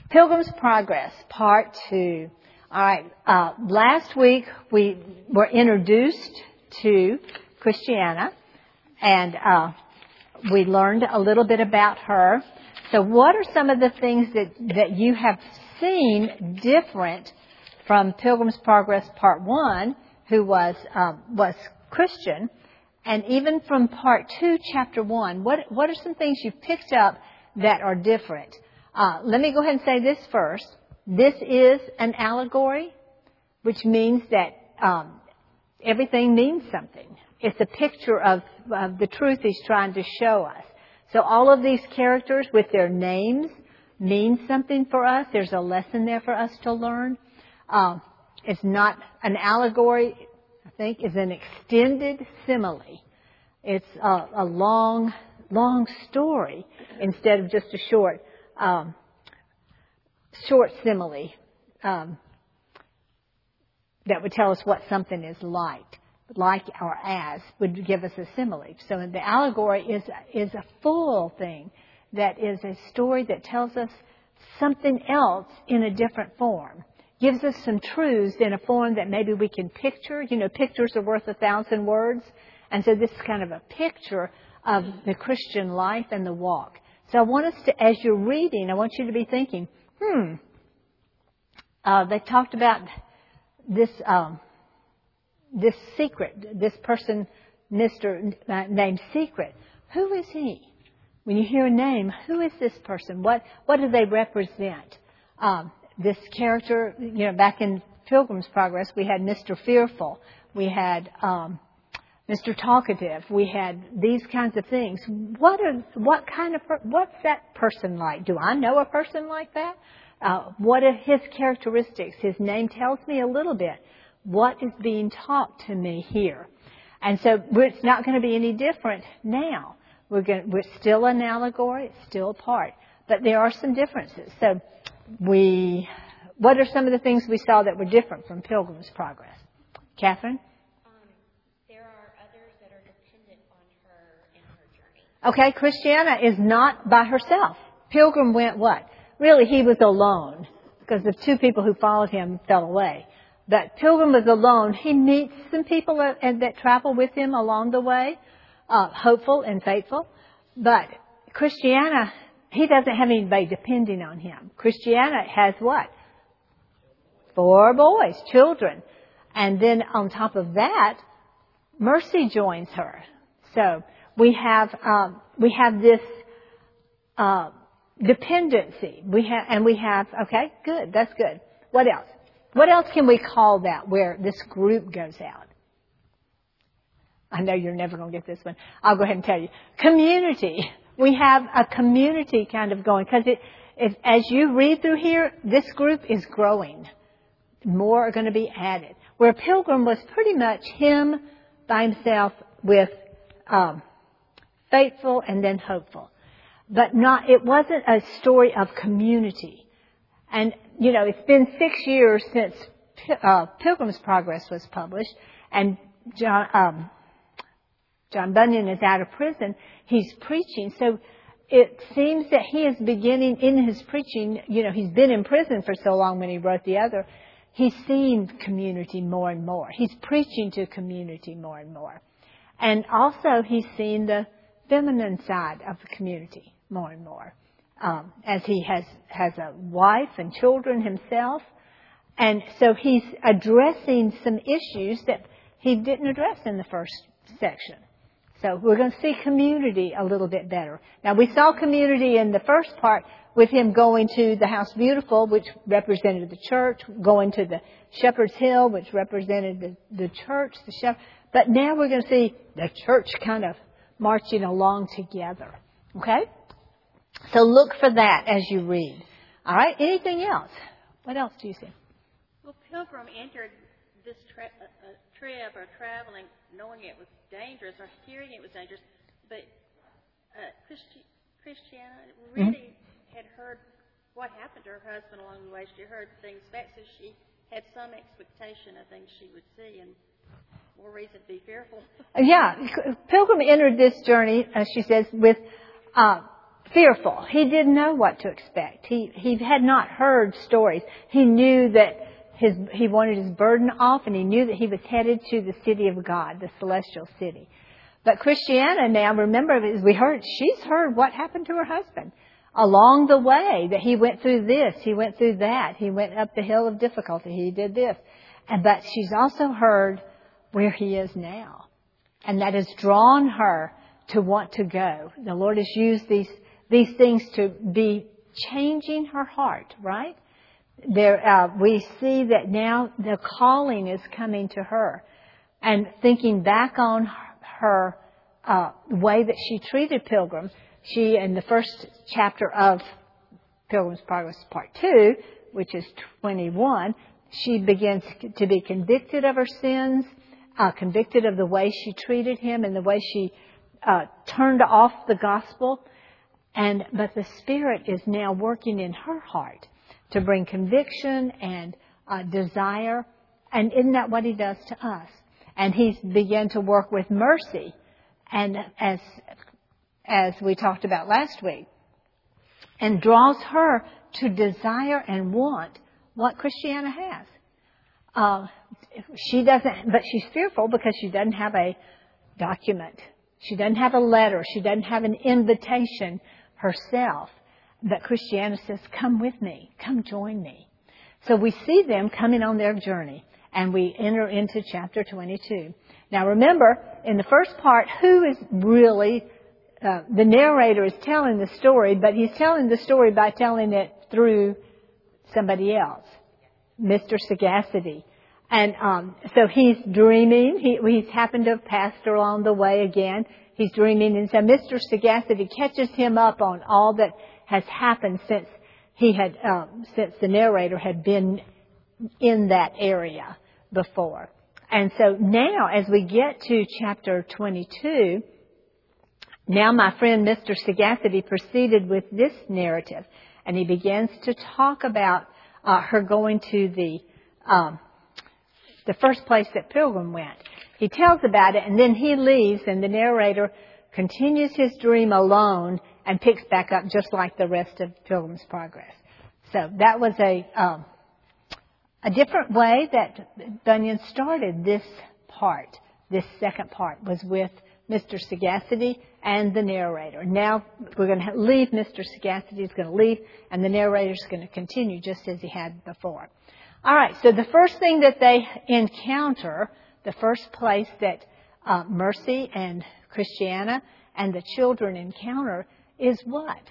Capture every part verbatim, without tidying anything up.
Pilgrim's Progress, Part two. All right. Uh, last week we were introduced to Christiana, and uh, we learned a little bit about her. So, what are some of the things that that you have seen different from Pilgrim's Progress Part one, who was um, was Christian, and even from Part two, Chapter one? What what are some things you've picked up that are different? Uh, let me go ahead and say this first. This is an allegory, which means that um, everything means something. It's a picture of, of the truth he's trying to show us. So all of these characters with their names mean something for us. There's a lesson there for us to learn. Um, it's not an allegory, I think, is an extended simile. It's a, a long, long story instead of just a short Um, short simile um, that would tell us what something is like, like or as would give us a simile. So the allegory is is a full thing that is a story that tells us something else in a different form, gives us some truths in a form that maybe we can picture. You know, pictures are worth a thousand words, and so this is kind of a picture of the Christian life and the walk. So I want us to, as you're reading, I want you to be thinking, hmm, uh, they talked about this um, this secret, this person, Mister Uh, named Secret. Who is he? When you hear a name, who is this person? What what do they represent? Um, this character, you know, back in Pilgrim's Progress, we had Mister Fearful. We had Um, Mister Talkative. We had these kinds of things. What are, what kind of, what's that person like? Do I know a person like that? Uh, what are his characteristics? His name tells me a little bit. What is being taught to me here? And so it's not going to be any different now. We're going, we're still an allegory. It's still a part. But there are some differences. So we, what are some of the things we saw that were different from Pilgrim's Progress? Catherine? Okay, Christiana is not by herself. Pilgrim went what? Really, he was alone because the two people who followed him fell away. But Pilgrim was alone. He meets some people that, that travel with him along the way, uh, hopeful and faithful. But Christiana, he doesn't have anybody depending on him. Christiana has what? Four boys, children. And then on top of that, Mercy joins her. So We have um, we have this uh, dependency. We have and we have okay, good. That's good. What else? What else can we call that? Where this group goes out? I know you're never going to get this one. I'll go ahead and tell you. Community. We have a community kind of going because it, if, as you read through here, this group is growing. More are going to be added. Where Pilgrim was pretty much him by himself with. Um, Faithful and then hopeful. But not, it wasn't a story of community. And, you know, it's been six years since uh, Pilgrim's Progress was published. And John, um, John Bunyan is out of prison. He's preaching. So it seems that he is beginning in his preaching, you know, he's been in prison for so long when he wrote the other. He's seen community more and more. He's preaching to community more and more. And also he's seen the feminine side of the community more and more, um, as he has has a wife and children himself, and so he's addressing some issues that he didn't address in the first section. So we're going to see community a little bit better. Now we saw community in the first part with him going to the House Beautiful, which represented the church, going to the Shepherd's Hill, which represented the, the church, the shepherd. But now we're going to see the church kind of marching along together. Okay? So look for that as you read. All right? Anything else? What else do you see? Well, Pilgrim entered this tra- uh, trip or traveling knowing it was dangerous or hearing it was dangerous, but uh, Christi- Christiana really mm-hmm. had heard what happened to her husband along the way. She heard things back, so she had some expectation of things she would see, and more reason to be fearful. Yeah, Pilgrim entered this journey, as she says, with uh, fearful. He didn't know what to expect. He, he had not heard stories. He knew that his, he wanted his burden off, and he knew that he was headed to the city of God, the celestial city. But Christiana now, remember, as we heard, she's heard what happened to her husband. Along the way, that he went through this, he went through that, he went up the hill of difficulty, he did this. And, but she's also heard where he is now. And that has drawn her to want to go. The Lord has used these, these things to be changing her heart, right? There, uh, we see that now the calling is coming to her. And thinking back on her uh, way that she treated Pilgrim, she, in the first chapter of Pilgrim's Progress Part two, which is twenty-one, she begins to be convicted of her sins, uh, convicted of the way she treated him and the way she uh, turned off the gospel. And but the Spirit is now working in her heart to bring conviction and uh, desire. And isn't that what He does to us? And He's begun to work with Mercy. And as as we talked about last week, and draws her to desire and want what Christiana has. Uh, she doesn't, but she's fearful because she doesn't have a document. She doesn't have a letter. She doesn't have an invitation herself. But Christiana says, come with me. Come join me. So we see them coming on their journey, and we enter into chapter twenty-two. Now remember, in the first part, who is really, uh, the narrator is telling the story, but he's telling the story by telling it through somebody else, Mister Sagacity. And um, so he's dreaming. He, he's happened to have passed along the way again. He's dreaming, and so Mister Sagacity catches him up on all that has happened since he had, um, since the narrator had been in that area before. And so now, as we get to chapter twenty-two, now my friend Mister Sagacity proceeded with this narrative, and he begins to talk about uh, her going to the um, the first place that Pilgrim went. He tells about it, and then he leaves, and the narrator continues his dream alone and picks back up just like the rest of Pilgrim's Progress. So that was a um, a different way that Bunyan started this part. This second part was with Mister Sagacity and the narrator. Now we're going to leave. Mister Sagacity is going to leave, and the narrator is going to continue just as he had before. All right, so the first thing that they encounter, the first place that uh, Mercy and Christiana and the children encounter is what?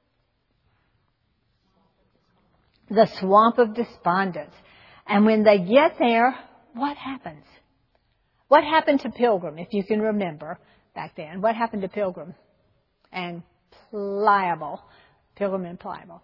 The swamp of despondence. And when they get there, what happens? What happened to Pilgrim, if you can remember back then? What happened to Pilgrim and Pliable? Pilgrim and Pliable.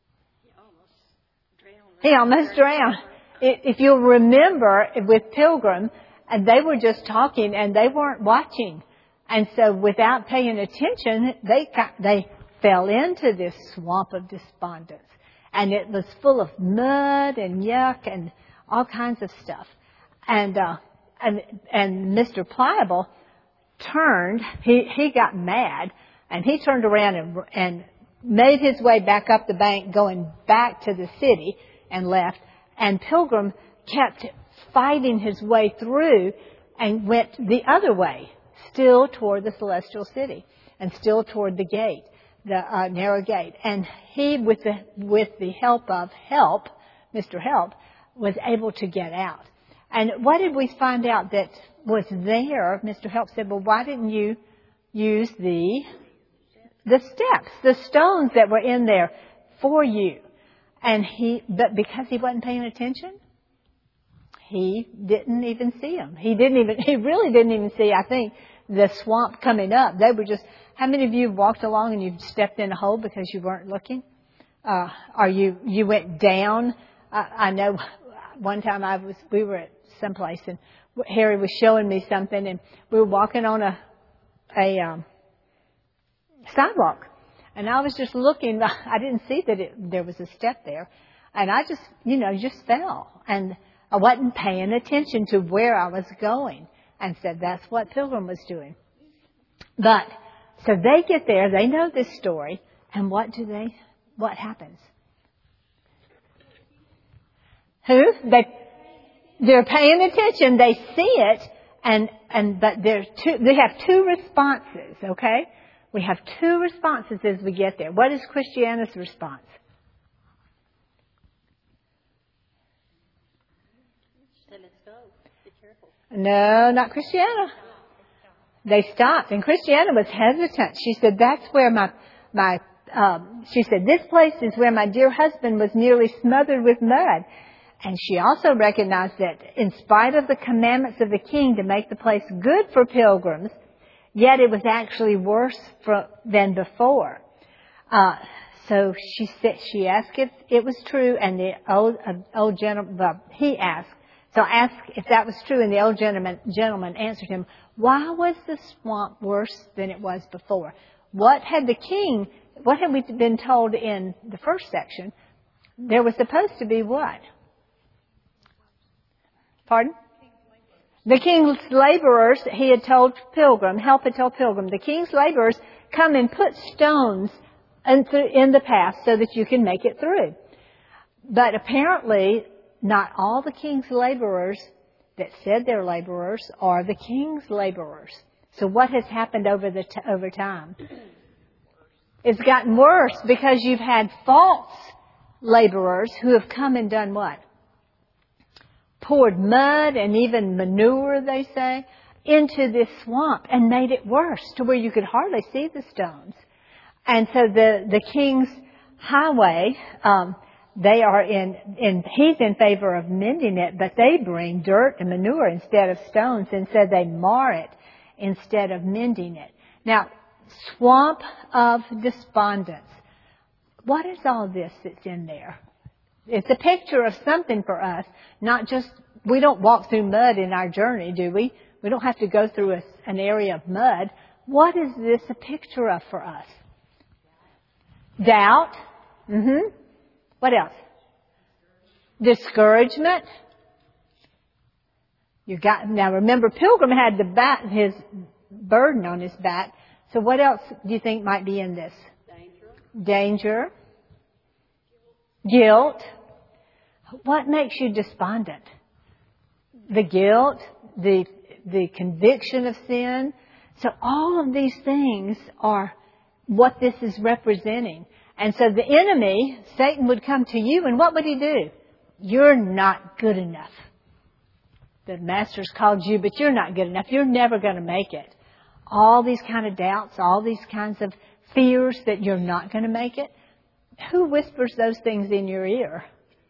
He almost drowned. If you'll remember, with Pilgrim, and they were just talking and they weren't watching. And so without paying attention, they got, they fell into this swamp of despondence. And it was full of mud and yuck and all kinds of stuff. And, uh, and, and Mister Pliable turned, he, he got mad, and he turned around and, and made his way back up the bank, going back to the city, and left. And Pilgrim kept fighting his way through and went the other way, still toward the celestial city and still toward the gate, the uh, narrow gate. And he, with the with the help of Help, Mister Help, was able to get out. And what did we find out that was there? Mister Help said, well, why didn't you use the the steps, the stones that were in there for you? And he, but because he wasn't paying attention, he didn't even see them. He didn't even, he really didn't even see, I think, the swamp coming up. They were just, how many of you walked along and you stepped in a hole because you weren't looking? Uh, or you, you went down? I, I know one time I was, we were at someplace and Harry was showing me something, and we were walking on a, a, um, sidewalk. And I was just looking, I didn't see that it, there was a step there. And I just, you know, just fell. And I wasn't paying attention to where I was going. And said that's what Pilgrim was doing. But, so they get there, they know this story. And what do they, what happens? Who? They, they're paying attention. They see it. And, and, but there's two, they have two responses, okay? We have two responses as we get there. What is Christiana's response? She said, let's go. Be careful. No, not Christiana. They stopped, and Christiana was hesitant. She said, that's where my, my, um, she said, this place is where my dear husband was nearly smothered with mud. And she also recognized that in spite of the commandments of the king to make the place good for pilgrims, yet it was actually worse for, than before. Uh, so she said, she asked if it was true, and the old, uh, old gentleman, well, he asked, so asked if that was true, and the old gentleman, gentleman answered him, why was the swamp worse than it was before? What had the king, what had we been told in the first section? There was supposed to be what? Pardon? The king's laborers, he had told Pilgrim, help had told Pilgrim, the king's laborers come and put stones in the path so that you can make it through. But apparently, not all the king's laborers that said they're laborers are the king's laborers. So what has happened over the t- over time? It's gotten worse because you've had false laborers who have come and done what? Poured mud and even manure, they say, into this swamp and made it worse to where you could hardly see the stones. And so the, the king's highway, um, they are in, in, he's in favor of mending it, but they bring dirt and manure instead of stones, and so they mar it instead of mending it. Now, swamp of despondence. What is all this that's in there? It's a picture of something for us, not just, we don't walk through mud in our journey, do we? We don't have to go through a, an area of mud. What is this a picture of for us? Doubt. Mm-hmm. What else? Discouragement. You got, now remember, Pilgrim had the bat, his burden on his back. So what else do you think might be in this? Danger. Danger. Guilt. What makes you despondent? The guilt, the the conviction of sin. So all of these things are what this is representing. And so the enemy, Satan, would come to you, and what would he do? You're not good enough. The master's called you, but you're not good enough. You're never going to make it. All these kind of doubts, all these kinds of fears that you're not going to make it. Who whispers those things in your ear?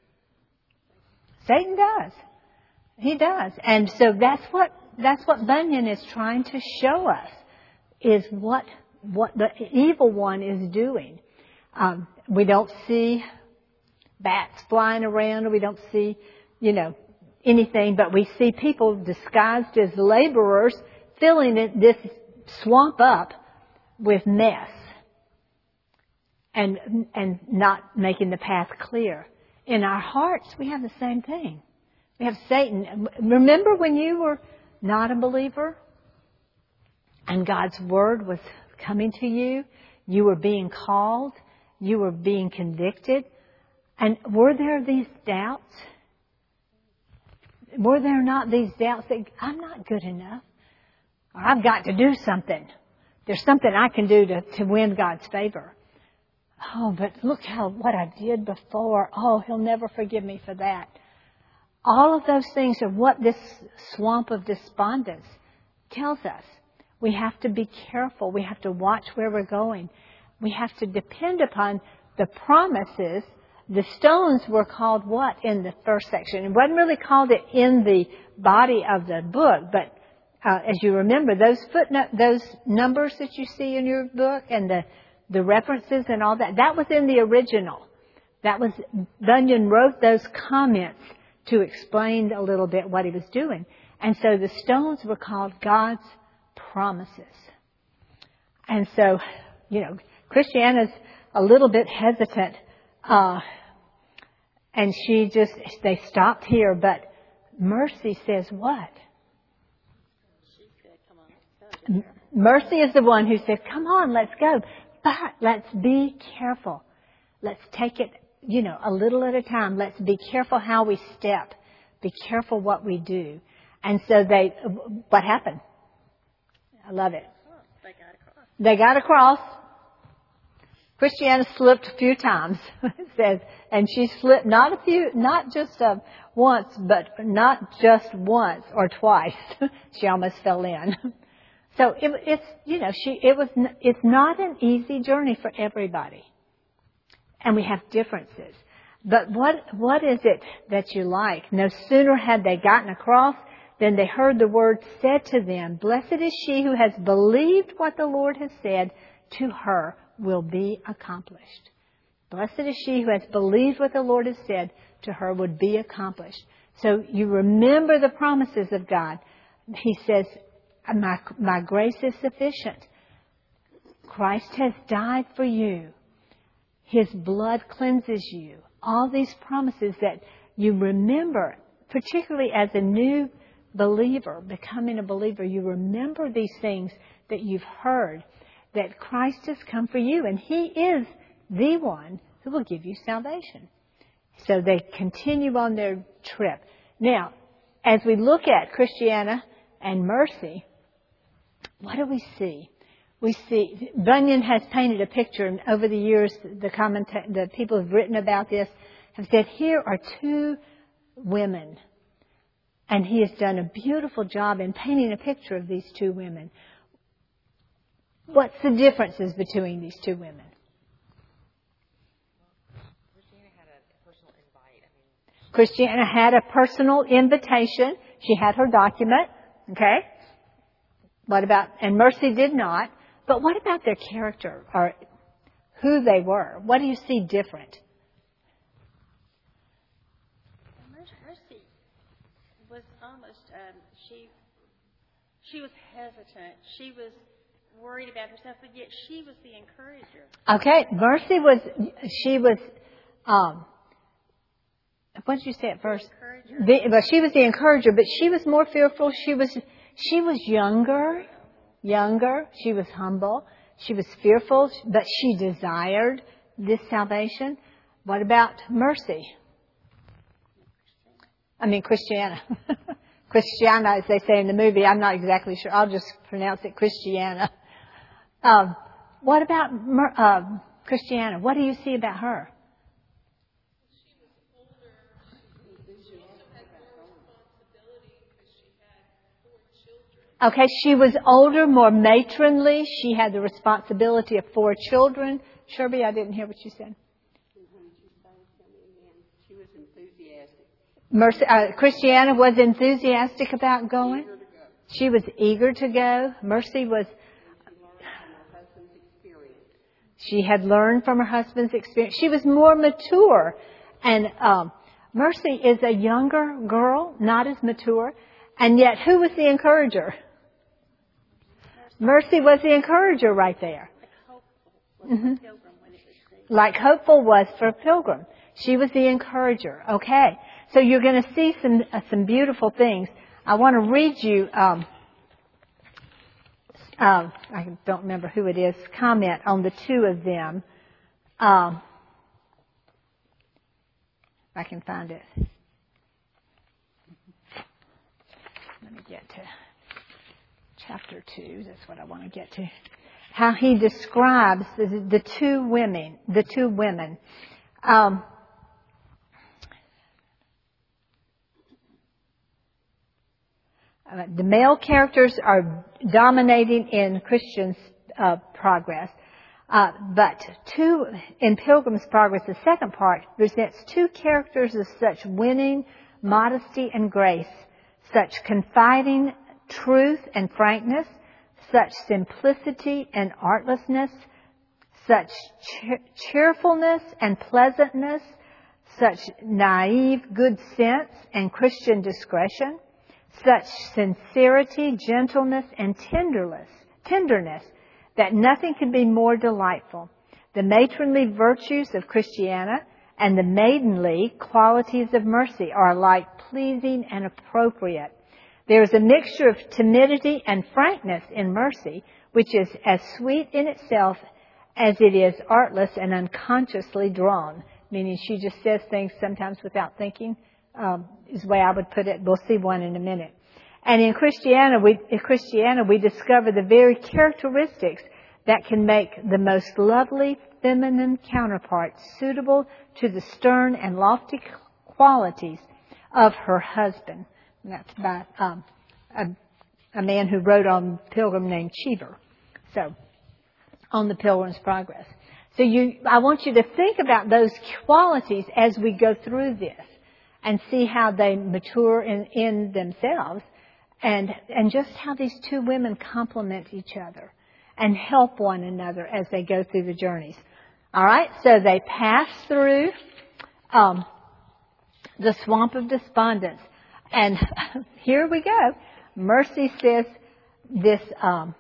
Satan does. He does. And so that's what that's what Bunyan is trying to show us, is what what the evil one is doing. Um, we don't see bats flying around, or we don't see, you know, anything, but we see people disguised as laborers filling it, this swamp up with mess and and not making the path clear. In our hearts, we have the same thing. We have Satan. Remember when you were not a believer and God's Word was coming to you? You were being called. You were being convicted. And were there these doubts? Were there not these doubts that I'm not good enough? Or I've got to do something. There's something I can do to, to win God's favor. Oh, but look how what I did before. Oh, He'll never forgive me for that. All of those things are what this swamp of despondence tells us. We have to be careful. We have to watch where we're going. We have to depend upon the promises. The stones were called what in the first section? It wasn't really called it in the body of the book, but uh, as you remember, those footnote, those numbers that you see in your book and the the references and all that, that was in the original. That was, Bunyan wrote those comments to explain a little bit what he was doing. And so the stones were called God's promises. And so, you know, Christiana's a little bit hesitant, uh, and she just, they stopped here, but Mercy says what? She said, come on, let's go. Mercy is the one who said, come on, let's go. But let's be careful. Let's take it, you know, a little at a time. Let's be careful how we step. Be careful what we do. And so they, what happened? I love it. They got across. They got across. Christiana slipped a few times, it says, and she slipped not a few, not just uh, once, but not just once or twice. She almost fell in. So it, it's, you know, she, it was, it's not an easy journey for everybody, and we have differences. But what, what is it that you like? No sooner had they gotten across than they heard the word said to them, "Blessed is she who has believed what the Lord has said to her will be accomplished." Blessed is she who has believed what the Lord has said to her would be accomplished. So you remember the promises of God. He says, my, my grace is sufficient. Christ has died for you. His blood cleanses you. All these promises that you remember, particularly as a new believer, becoming a believer, you remember these things that you've heard, that Christ has come for you, and He is the one who will give you salvation. So they continue on their trip. Now, as we look at Christiana and Mercy, what do we see? We see, Bunyan has painted a picture, and over the years, the commenta- the people who've written about this have said, here are two women. And he has done a beautiful job in painting a picture of these two women. What's the differences between these two women? Christiana had a personal invite. I mean, Christiana had a personal invitation. She had her document. Okay? What about, and Mercy did not. But what about their character or who they were? What do you see different? Mercy was almost, um, she, she was hesitant. She was worried about herself, but yet she was the encourager. Okay, Mercy was, she was, um, what did you say at first? The, well, she was the encourager, but she was more fearful. She was, she was younger, younger. She was humble. She was fearful, but she desired this salvation. What about Mercy? I mean, Christiana. Christiana, as they say in the movie. I'm not exactly sure. I'll just pronounce it Christiana. Um, what about Mer- uh, Christiana? What do you see about her? She was older. She also had more responsibility because she had four children. Okay, she was older, more matronly. She had the responsibility of four children. Sherby, I didn't hear what you said. She was enthusiastic. Mercy, uh, Christiana was enthusiastic about going. She was eager to go. Mercy was. She had learned from her husband's experience. She was more mature. And um, Mercy is a younger girl, not as mature. And yet, who was the encourager? Mercy was the encourager right there. Mm-hmm. Like Hopeful was for Pilgrim. She was the encourager. Okay. So you're going to see some uh, some beautiful things. I want to read you... Um, Um, I don't remember who it is, comment on the two of them. Um, if I can find it. Let me get to chapter two. That's what I want to get to. How he describes the, the two women, the two women. Um, Uh, the male characters are dominating in Christian's uh, progress. Uh, but two, in Pilgrim's Progress, the second part presents two characters of such winning modesty and grace, such confiding truth and frankness, such simplicity and artlessness, such cheer- cheerfulness and pleasantness, such naive good sense and Christian discretion, such sincerity, gentleness, and tenderness, tenderness that nothing can be more delightful. The matronly virtues of Christiana and the maidenly qualities of Mercy are alike pleasing and appropriate. There is a mixture of timidity and frankness in Mercy, which is as sweet in itself as it is artless and unconsciously drawn, meaning she just says things sometimes without thinking, um, is the way I would put it. We'll see one in a minute. And in Christiana, we, in Christiana, we discover the very characteristics that can make the most lovely feminine counterpart suitable to the stern and lofty qualities of her husband. And that's by um, a, a man who wrote on Pilgrim named Cheever. So, on the Pilgrim's Progress. So you, I want you to think about those qualities as we go through this and see how they mature in, in themselves and, and just how these two women complement each other and help one another as they go through the journeys. All right, so they pass through um, the swamp of despondence. And here we go. Mercy says this um,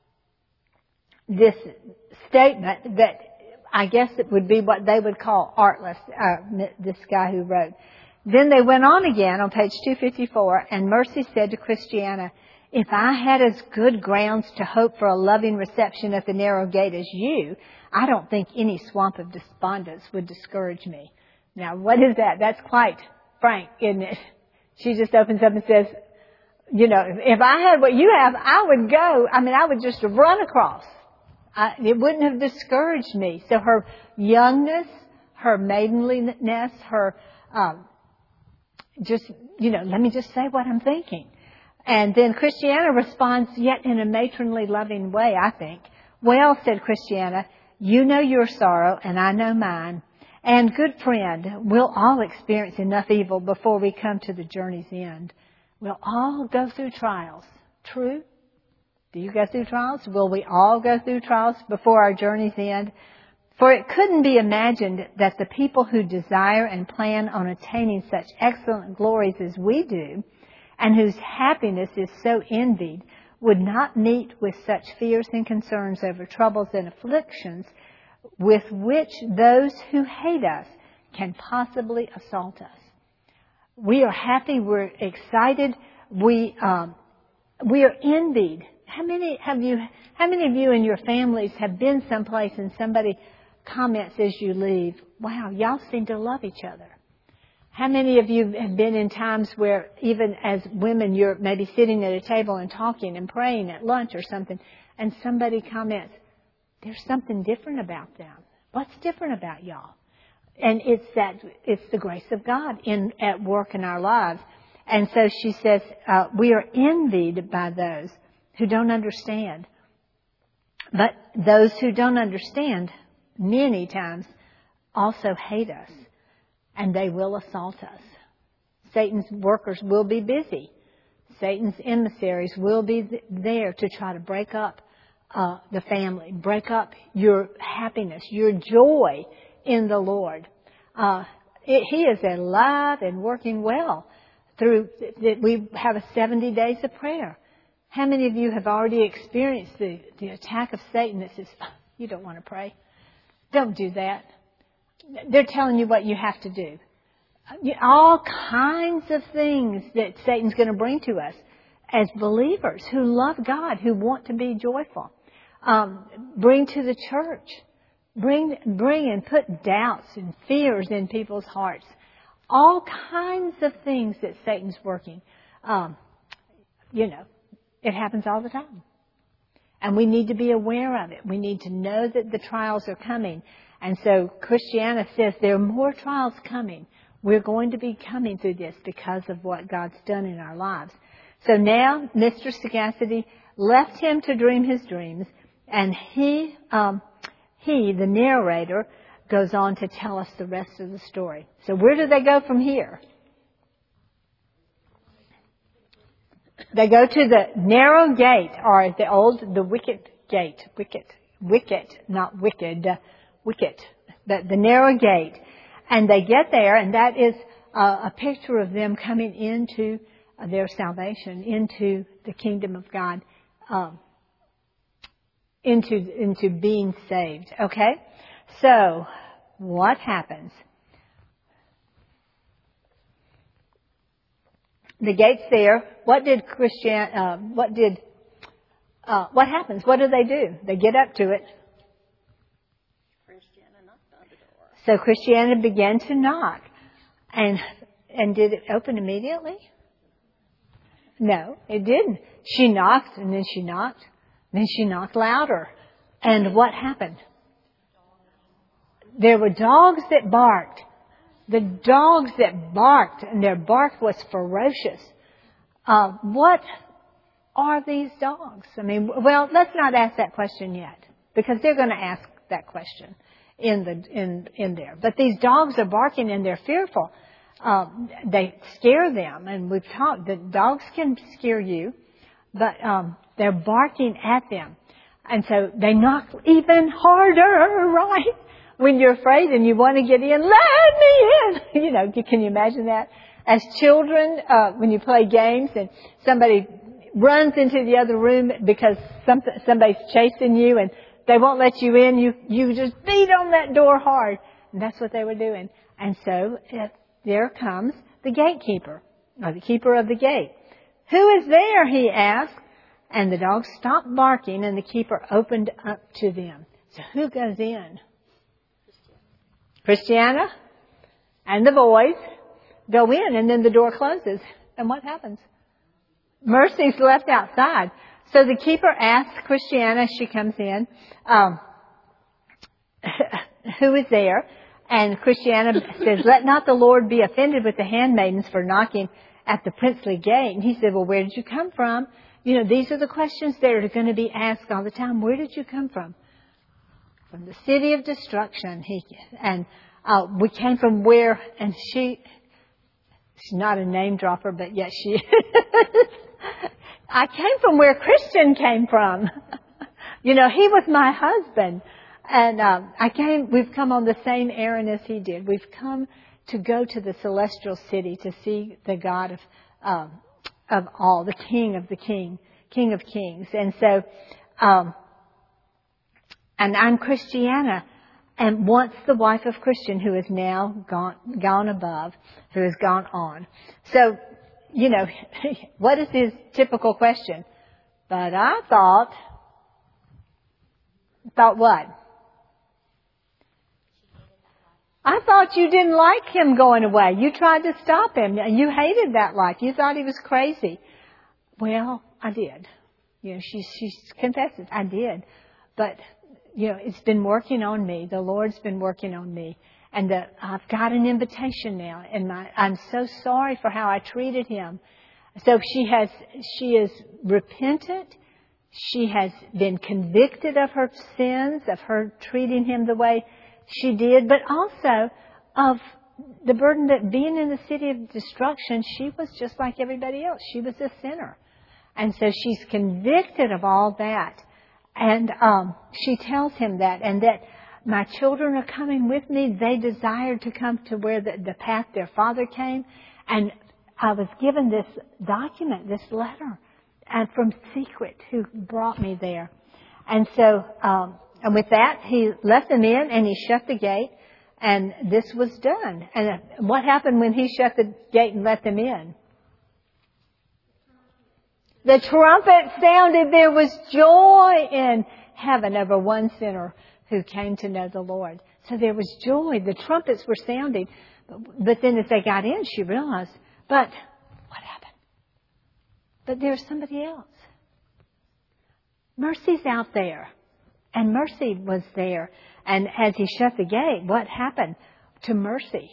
this statement that I guess it would be what they would call artless, uh, this guy who wrote. Then they went on again on page two fifty-four, and Mercy said to Christiana, if I had as good grounds to hope for a loving reception at the narrow gate as you, I don't think any swamp of despondence would discourage me. Now, what is that? That's quite frank, isn't it? She just opens up and says, you know, if I had what you have, I would go. I mean, I would just run across. I, it wouldn't have discouraged me. So her youngness, her maidenliness, her, um, just, you know, let me just say what I'm thinking. And then Christiana responds yet in a matronly, loving way, I think. Well, said Christiana, you know your sorrow and I know mine. And good friend, we'll all experience enough evil before we come to the journey's end. We'll all go through trials. True? Do you go through trials? Will we all go through trials before our journey's end? For it couldn't be imagined that the people who desire and plan on attaining such excellent glories as we do, and whose happiness is so envied, would not meet with such fears and concerns over troubles and afflictions with which those who hate us can possibly assault us. We are happy, we're excited, we um, we are envied. How many have you? How many of you in your families have been someplace and somebody comments as you leave, "Wow, y'all seem to love each other"? How many of you have been in times where even as women you're maybe sitting at a table and talking and praying at lunch or something, and somebody comments, "There's something different about them. What's different about y'all?" And it's that it's the grace of God in at work in our lives. And so she says, uh, we are envied by those who don't understand. But those who don't understand many times also hate us, and they will assault us. Satan's workers will be busy. Satan's emissaries will be th- there to try to break up uh, the family, break up your happiness, your joy in the Lord. Uh, it, he is alive and working well through that. We have a seventy days of prayer. How many of you have already experienced the, the attack of Satan that says, oh, you don't want to pray? Don't do that. They're telling you what you have to do. All kinds of things that Satan's going to bring to us as believers who love God, who want to be joyful. Um, bring to the church. Bring, bring and put doubts and fears in people's hearts. All kinds of things that Satan's working. Um, you know, it happens all the time. And we need to be aware of it. We need to know that the trials are coming. And so Christiana says there are more trials coming. We're going to be coming through this because of what God's done in our lives. So now Mister Sagacity left him to dream his dreams, and he, um, he, the narrator, goes on to tell us the rest of the story. So where do they go from here? They go to the narrow gate, or the old, the wicket gate. Wicket. Wicket, not wicked. Uh, wicket. The, the narrow gate. And they get there, and that is uh, a picture of them coming into uh, their salvation, into the kingdom of God, um, into, into being saved. Okay? So, what happens? The gate's there. What did Christian? Uh, what did? Uh, what happens? What do they do? They get up to it. So Christiana began to knock. And, and did it open immediately? No, it didn't. She knocked, and then she knocked, then she knocked louder. And what happened? There were dogs that barked. The dogs that barked, and their bark was ferocious. Uh, what are these dogs? I mean, well, let's not ask that question yet, because they're going to ask that question in the in in there. But these dogs are barking, and they're fearful. Um, they scare them, and we've talked that dogs can scare you, but um, they're barking at them, and so they knock even harder, right? When you're afraid and you want to get in, let me in. You know, can you imagine that? As children, uh, when you play games and somebody runs into the other room because some, somebody's chasing you and they won't let you in, you, you just beat on that door hard. And that's what they were doing. And so uh, there comes the gatekeeper, or the keeper of the gate. Who is there? He asked. And the dogs stopped barking and the keeper opened up to them. So who goes in? Christiana and the boys go in, and then the door closes. And what happens? Mercy's left outside. So the keeper asks Christiana as she comes in, um, who is there? And Christiana says, let not the Lord be offended with the handmaidens for knocking at the princely gate. And he said, well, where did you come from? You know, these are the questions that are going to be asked all the time. Where did you come from? From the city of destruction. He and uh, we came from where? And she, she's not a name dropper, but yes, she is. I came from where Christian came from. You know, he was my husband, and um, I came. We've come on the same errand as he did. We've come to go to the celestial city to see the God of um, of all, the King of the King, King of Kings, and so. Um, And I'm Christiana, and once the wife of Christian, who is now gone, gone above, who has gone on. So, you know, what is his typical question? But I thought, thought what? I thought you didn't like him going away. You tried to stop him. You hated that life. You thought he was crazy. Well, I did. You know, she, she confesses, I did. But you know, it's been working on me. The Lord's been working on me. And the, I've got an invitation now. And my, I'm so sorry for how I treated him. So she has, she is repentant. She has been convicted of her sins, of her treating him the way she did, but also of the burden that being in the city of destruction, she was just like everybody else. She was a sinner. And so she's convicted of all that. And um, she tells him that, and that my children are coming with me. They desired to come to where the, the path their father came. And I was given this document, this letter, and from Secret, who brought me there. And so, um, and with that, he let them in, and he shut the gate, and this was done. And what happened when he shut the gate and let them in? The trumpet sounded. There was joy in heaven over one sinner who came to know the Lord. So there was joy. The trumpets were sounding. But, but then as they got in, she realized, but what happened? But there's somebody else. Mercy's out there. And Mercy was there. And as he shut the gate, what happened to Mercy?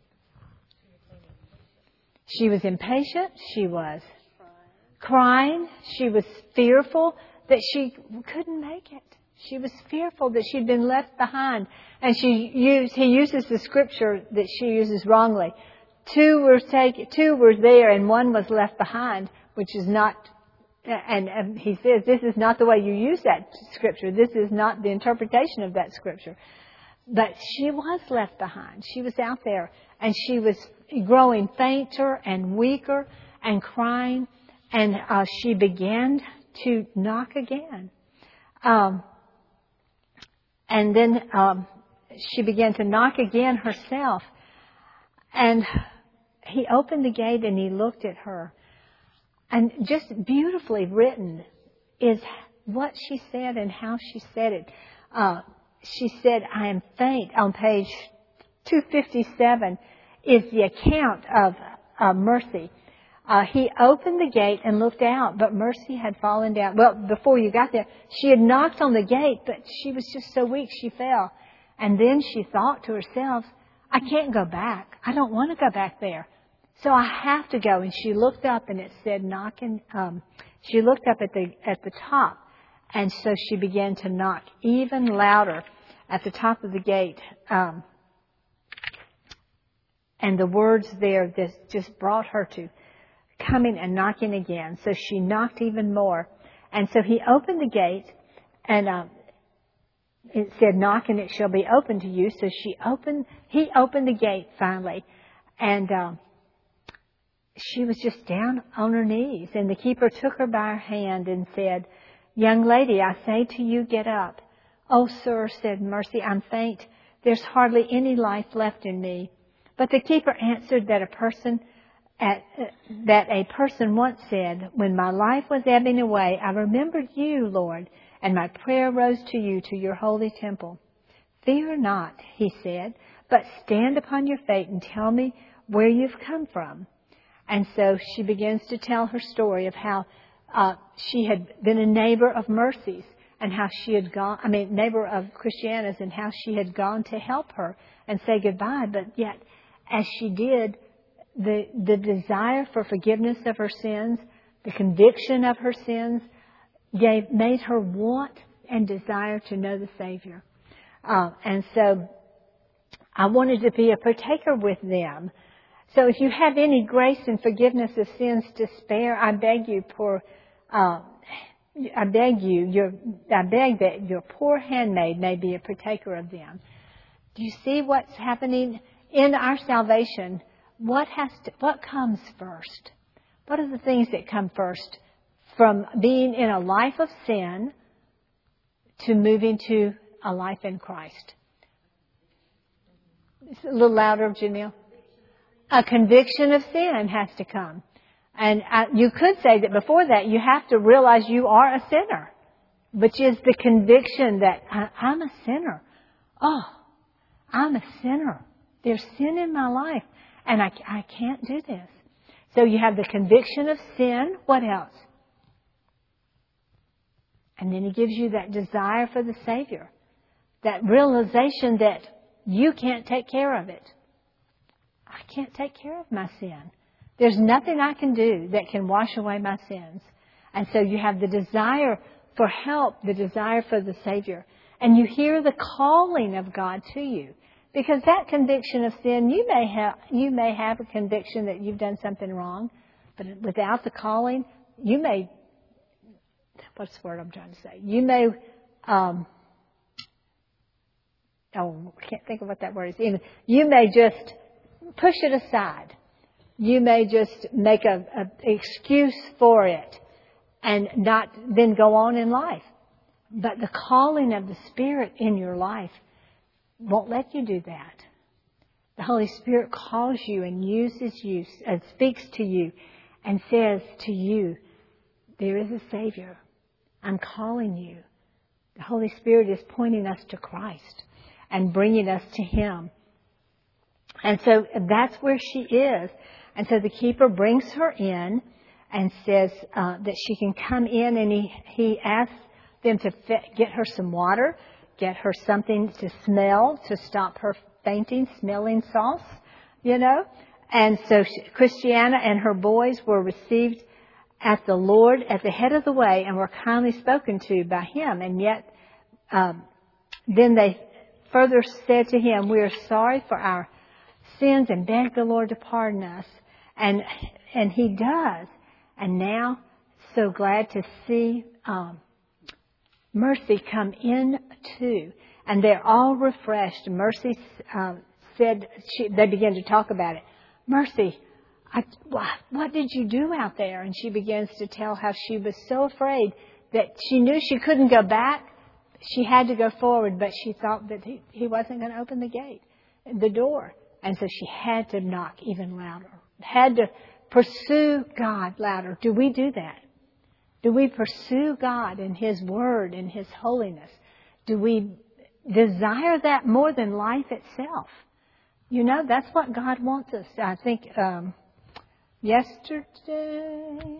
She was impatient. She was crying. She was fearful that she couldn't make it. She was fearful that she'd been left behind. And she used, he uses the scripture that she uses wrongly. Two were taken, two were there and one was left behind, which is not, and, and he says, this is not the way you use that scripture. This is not the interpretation of that scripture. But she was left behind. She was out there and she was growing fainter and weaker and crying. And uh, she began to knock again. Um, and then um, she began to knock again herself. And he opened the gate and he looked at her. And just beautifully written is what she said and how she said it. Uh, she said, I am faint, on page two fifty-seven is the account of uh, Mercy. Uh, he opened the gate and looked out, but Mercy had fallen down. Well, before you got there, she had knocked on the gate, but she was just so weak she fell. And then she thought to herself, I can't go back. I don't want to go back there. So I have to go. And she looked up and it said knocking. Um, she looked up at the at the top. And so she began to knock even louder at the top of the gate. Um, and the words there this just brought her to coming and knocking again. So she knocked even more. And so he opened the gate and um, it said, knock and it shall be open to you. So she opened, he opened the gate finally. And um, she was just down on her knees. And the keeper took her by her hand and said, young lady, I say to you, get up. Oh, sir, said Mercy, I'm faint. There's hardly any life left in me. But the keeper answered that a person At, uh, that a person once said, when my life was ebbing away, I remembered you, Lord, and my prayer rose to you, to your holy temple. Fear not, he said, but stand upon your feet and tell me where you've come from. And so she begins to tell her story of how uh, she had been a neighbor of Mercy's and how she had gone, I mean, neighbor of Christiana's, and how she had gone to help her and say goodbye. But yet, as she did, The, the desire for forgiveness of her sins, the conviction of her sins, gave, made her want and desire to know the Savior. Uh, and so I wanted to be a partaker with them. So if you have any grace and forgiveness of sins to spare, I beg you, poor, uh, I beg you, your, I beg that your poor handmaid may be a partaker of them. Do you see what's happening in our salvation? What has to, what comes first? What are the things that come first? From being in a life of sin to moving to a life in Christ. It's a little louder, Janelle. A conviction of sin has to come. And I, you could say that before that you have to realize you are a sinner, which is the conviction that I, I'm a sinner. Oh, I'm a sinner. There's sin in my life. And I, I can't do this. So you have the conviction of sin. What else? And then he gives you that desire for the Savior. That realization that you can't take care of it. I can't take care of my sin. There's nothing I can do that can wash away my sins. And so you have the desire for help, the desire for the Savior. And you hear the calling of God to you. Because that conviction of sin, you may have you may have a conviction that you've done something wrong, but without the calling, you may, what's the word I'm trying to say? You may, um, oh, I can't think of what that word is. Even you may just push it aside. You may just make a, a excuse for it and not then go on in life. But the calling of the Spirit in your life won't let you do that. The Holy Spirit calls you and uses you and speaks to you and says to you, there is a Savior. I'm calling you. The Holy Spirit is pointing us to Christ and bringing us to Him. And so that's where she is. And so the keeper brings her in and says uh, that she can come in, and he, he asks them to get her some water, get her something to smell to stop her fainting, smelling salts, you know. And so she, Christiana and her boys were received at the Lord at the head of the way and were kindly spoken to by Him. And yet, um, then they further said to Him, we are sorry for our sins and beg the Lord to pardon us. And and He does. And now, so glad to see um, Mercy come in too. And they're all refreshed. Mercy uh, said, she, they began to talk about it. Mercy, I, what did you do out there? And she begins to tell how she was so afraid that she knew she couldn't go back. She had to go forward, but she thought that he, he wasn't going to open the gate, the door. And so she had to knock even louder. Had to pursue God louder. Do we do that? Do we pursue God and His Word and His holiness? Do we desire that more than life itself? You know, that's what God wants us. I think um, yesterday,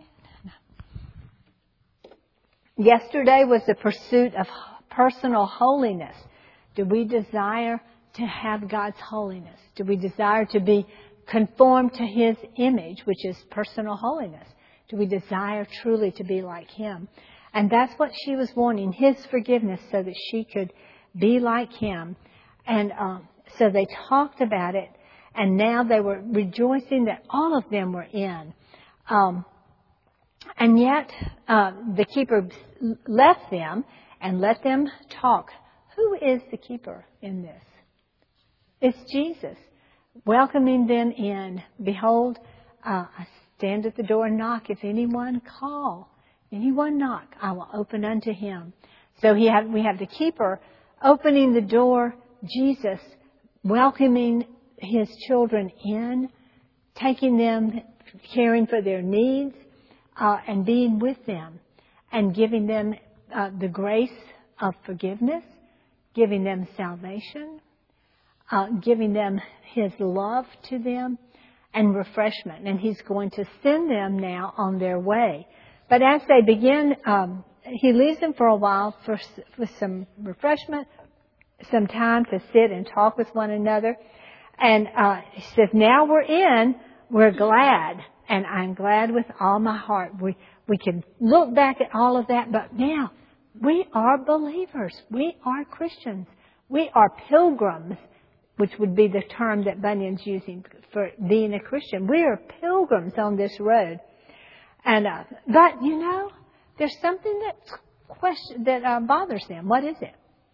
yesterday was the pursuit of personal holiness. Do we desire to have God's holiness? Do we desire to be conformed to His image, which is personal holiness? Do we desire truly to be like Him? And that's what she was wanting, His forgiveness, so that she could be like Him. And um, so they talked about it, and now they were rejoicing that all of them were in. Um, and yet, uh, the keeper left them and let them talk. Who is the keeper in this? It's Jesus, welcoming them in. Behold, uh, I stand at the door and knock. If anyone call, anyone knock, I will open unto him. So he have, we have the keeper opening the door, Jesus welcoming His children in, taking them, caring for their needs, uh, and being with them, and giving them uh, the grace of forgiveness, giving them salvation, uh, giving them His love to them, and refreshment. And He's going to send them now on their way. But as they begin, um, He leaves them for a while for, for some refreshment, some time to sit and talk with one another. And uh, He says, now we're in, we're glad. And I'm glad with all my heart. We, we can look back at all of that, but now we are believers. We are Christians. We are pilgrims, which would be the term that Bunyan's using for being a Christian. We are pilgrims on this road. And uh, but, you know, there's something that, question, that uh, bothers them. What is it?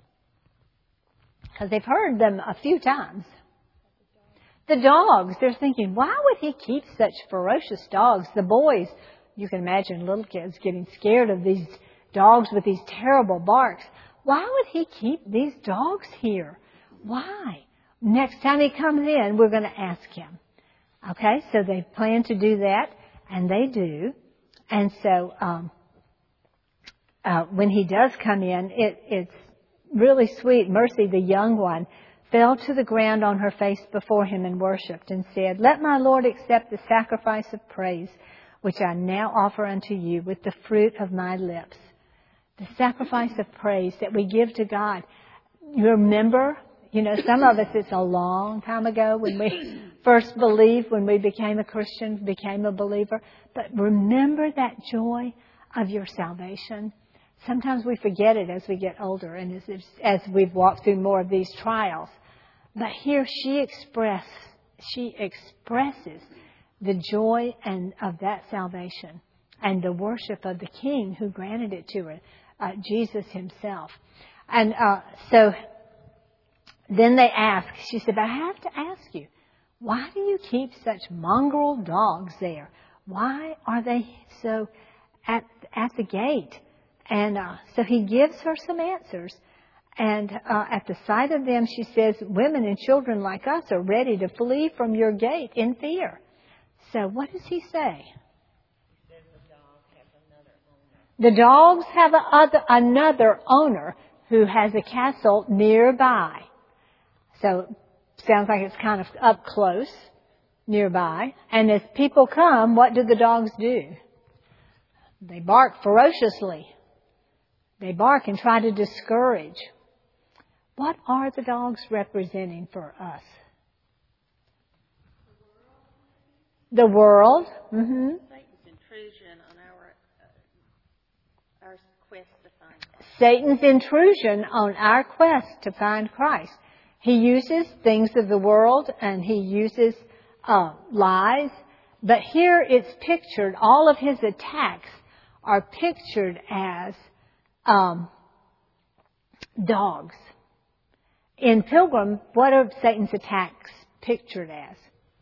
Because they've heard them a few times. The dogs, they're thinking, why would He keep such ferocious dogs? The boys, you can imagine little kids getting scared of these dogs with these terrible barks. Why would He keep these dogs here? Why? Next time He comes in, we're going to ask Him. Okay, so they plan to do that, and they do. And so um, uh, when He does come in, it, it's really sweet. Mercy, the young one, fell to the ground on her face before Him and worshipped and said, let my Lord accept the sacrifice of praise, which I now offer unto you with the fruit of my lips. The sacrifice of praise that we give to God. You remember, you know, some of us, it's a long time ago when we first believed, when we became a Christian, became a believer. But remember that joy of your salvation. Sometimes we forget it as we get older and as, as we've walked through more of these trials. But here she express, she expresses the joy and of that salvation and the worship of the King who granted it to her, uh, Jesus Himself. And uh, so then they ask, she said, but I have to ask you, why do you keep such mongrel dogs there? Why are they so at at the gate? And uh, so He gives her some answers. And uh, at the sight of them, she says, women and children like us are ready to flee from your gate in fear. So what does He say? He says the The dogs have another owner. dogs have a other, another owner who has a castle nearby. So sounds like it's kind of up close, nearby. And as people come, what do the dogs do? They bark ferociously. They bark and try to discourage. What are the dogs representing for us? The world. Mm-hmm. Satan's intrusion on our uh, our quest to find Christ. Satan's intrusion on our quest to find Christ. He uses things of the world and he uses uh, lies. But here it's pictured, all of his attacks are pictured as um, dogs. In Pilgrim, what are Satan's attacks pictured as?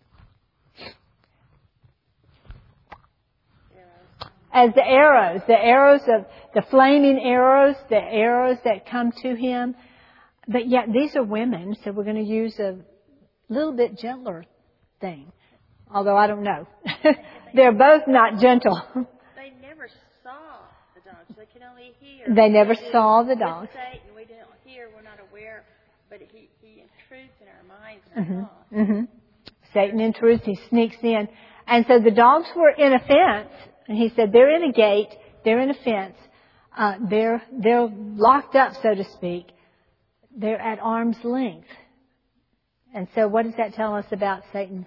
As the arrows, the arrows of the flaming arrows, the arrows that come to him. But yet these are women, so we're going to use a little bit gentler thing. Although I don't know. They're both not gentle. They never saw the dogs. They can only hear. They never do. saw the With dogs. Satan, we don't hear. We're not aware. But he, he intrudes in our minds and Mm-hmm. thoughts. Mm-hmm. Satan intrudes, he sneaks in. And so the dogs were in a fence, and he said they're in a gate, they're in a fence, uh, they're, they're locked up, so to speak. They're at arm's length. And so what does that tell us about Satan?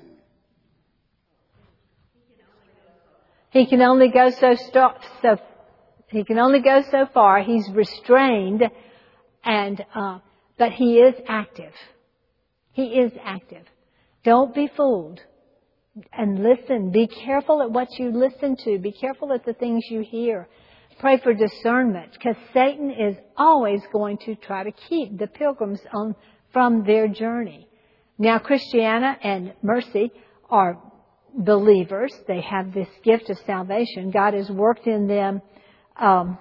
He can only go so, st- so he can only go so far. He's restrained, and uh, but he is active. He is active. Don't be fooled. And listen. Be careful at what you listen to. Be careful at the things you hear. Pray for discernment, because Satan is always going to try to keep the pilgrims on from their journey. Now, Christiana and Mercy are believers. They have this gift of salvation. God has worked in them um,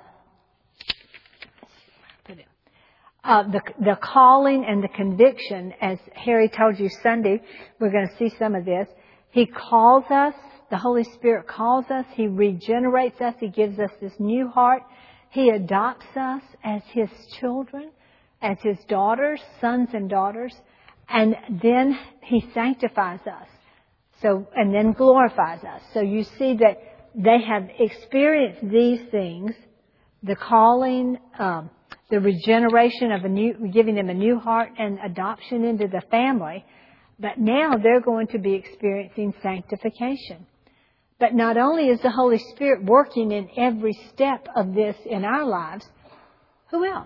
uh, the, the calling and the conviction, as Harry told you Sunday. We're going to see some of this. He calls us. The Holy Spirit calls us. He regenerates us. He gives us this new heart. He adopts us as His children, as His daughters, sons and daughters. And then He sanctifies us. So, and then glorifies us. So you see that they have experienced these things, the calling, um, the regeneration of a new, giving them a new heart and adoption into the family. But now they're going to be experiencing sanctification. But not only is the Holy Spirit working in every step of this in our lives, who else?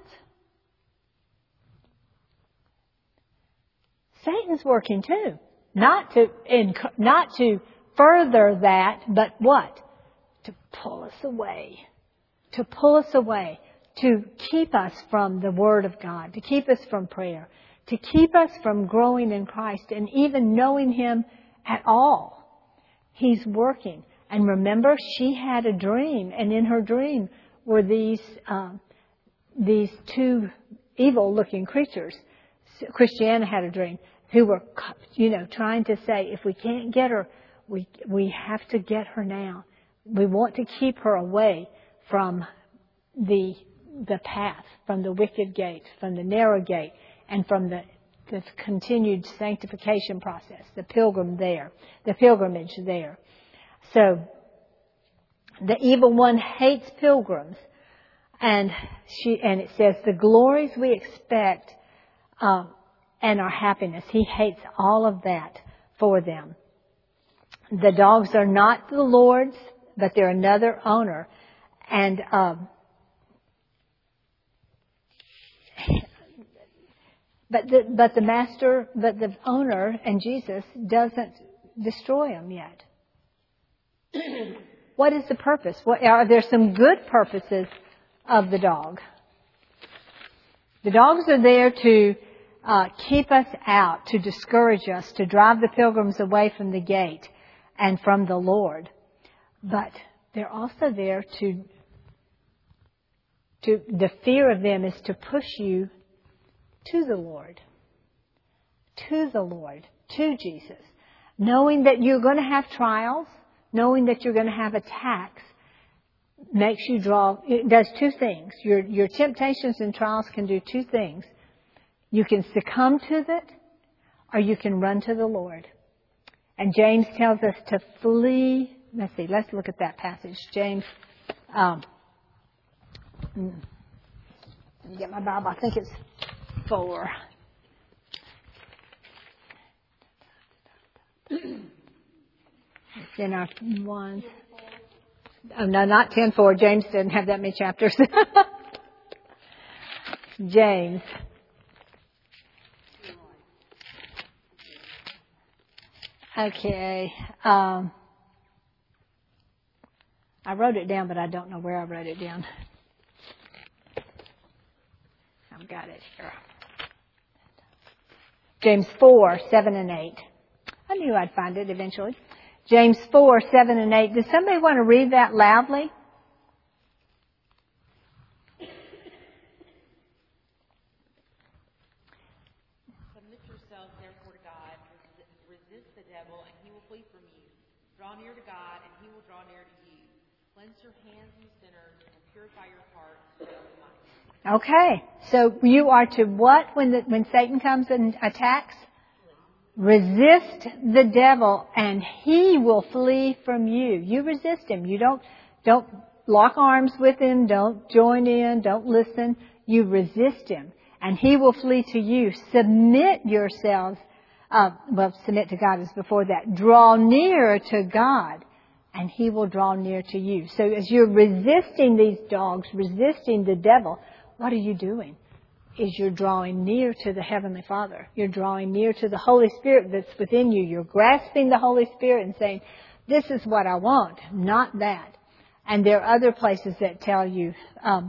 Satan's working too. Not to, not to further that, but what? To pull us away. To pull us away. To keep us from the Word of God. To keep us from prayer. To keep us from growing in Christ and even knowing Him at all. He's working. And remember, she had a dream, and in her dream were these um, these two evil-looking creatures. Christiana had a dream, who were, you know, trying to say, if we can't get her, we we have to get her now. We want to keep her away from the the path, from the wicked gate, from the narrow gate, and from the the continued sanctification process, the pilgrim there, the pilgrimage there. So, the evil one hates pilgrims, and she and it says the glories we expect um, and our happiness. He hates all of that for them. The dogs are not the Lord's, but they're another owner, and um, but the but the master, but the owner and Jesus doesn't destroy them yet. What is the purpose? What, are there some good purposes of the dog? The dogs are there to uh, keep us out, to discourage us, to drive the pilgrims away from the gate and from the Lord. But they're also there to, to, the fear of them is to push you to the Lord. To the Lord. To Jesus. Knowing that you're going to have trials. Knowing that you're going to have attacks makes you draw, it does two things. Your, your temptations and trials can do two things. You can succumb to it, or you can run to the Lord. And James tells us to flee. Let's see, let's look at that passage. James, um, let me get my Bible. I think it's four. It's in our one. Oh, no, not ten four. James didn't have that many chapters. James. Okay. Um, I wrote it down, but I don't know where I wrote it down. I've got it here. James four, seven and eight. I knew I'd find it eventually. James four, seven and eight. Does somebody want to read that loudly? Submit yourselves therefore to God. Resist the devil, and he will flee from you. Draw near to God, and he will draw near to you. Cleanse your hands, you sinners, and purify your hearts, you double minded. Okay. So you are to what when the, when Satan comes and attacks? Resist the devil and he will flee from you. You resist him. You don't, don't lock arms with him. Don't join in. Don't listen. You resist him and he will flee to you. Submit yourselves. Uh, well, submit to God is before that. Draw near to God and he will draw near to you. So as you're resisting these dogs, resisting the devil, what are you doing? Is you're drawing near to the Heavenly Father. You're drawing near to the Holy Spirit that's within you. You're grasping the Holy Spirit and saying, this is what I want, not that. And there are other places that tell you um,